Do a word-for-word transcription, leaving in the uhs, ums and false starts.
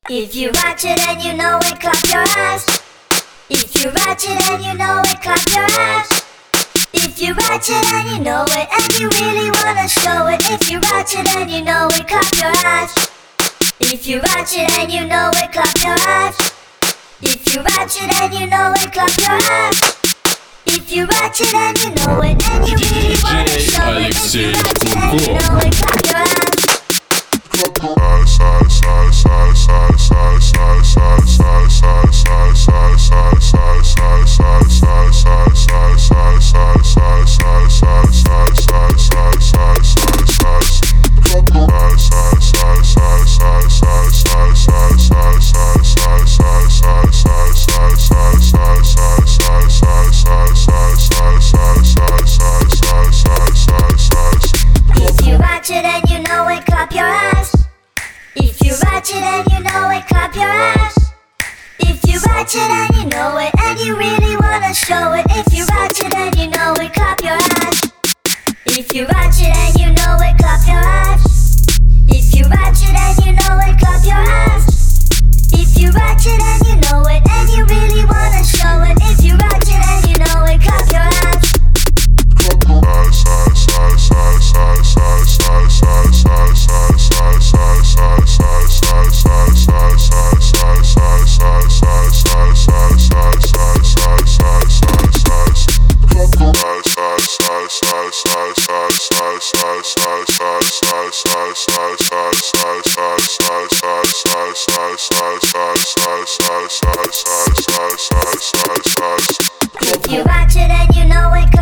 If you watch it and you know it, clap your eyes. If you watch it and you know it, clap your eyes. If you watch it and you know it, and you really wanna show it. If you watch it and you know it, clap your eyes. If you watch it and you know it, clap your eyes. If you watch it and you know it, clap your eyes. If you watch it and you know it, and you really wanna show it. If you watch it and you know it, clap your eyes. If you watch it and you know it, clap your eyes. If you watch it and you know it, clap your eyes. If you watch it and you know it, and you really wanna show it. If you watch it and you know it, clap your eyes. If you watch it and you know it, clap your eyes. If you watch it and you know it, clap your eyes. If you watch it and you know it, and you really wanna show it. If you watch it and you know it, clap your eyes. If you watch it and you know it,